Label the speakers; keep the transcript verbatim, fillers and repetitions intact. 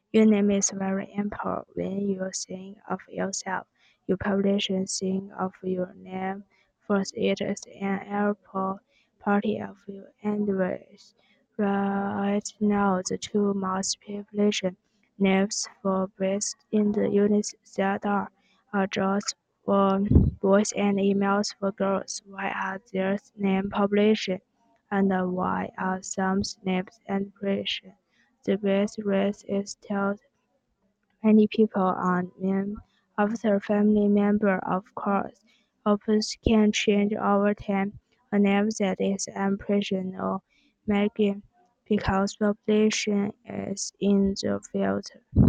Speaker 1: Your name is very important. When you think of yourself, your population think of your name first. It is an important part of your address. Right now, the two most population names for boys in the United States are George for boys and emails for girls. Why are there name population? And why are some names and population? The best race is told many people are named after family member. Of course, opinions can change over time. A name that is impressionable, making because population is in the field.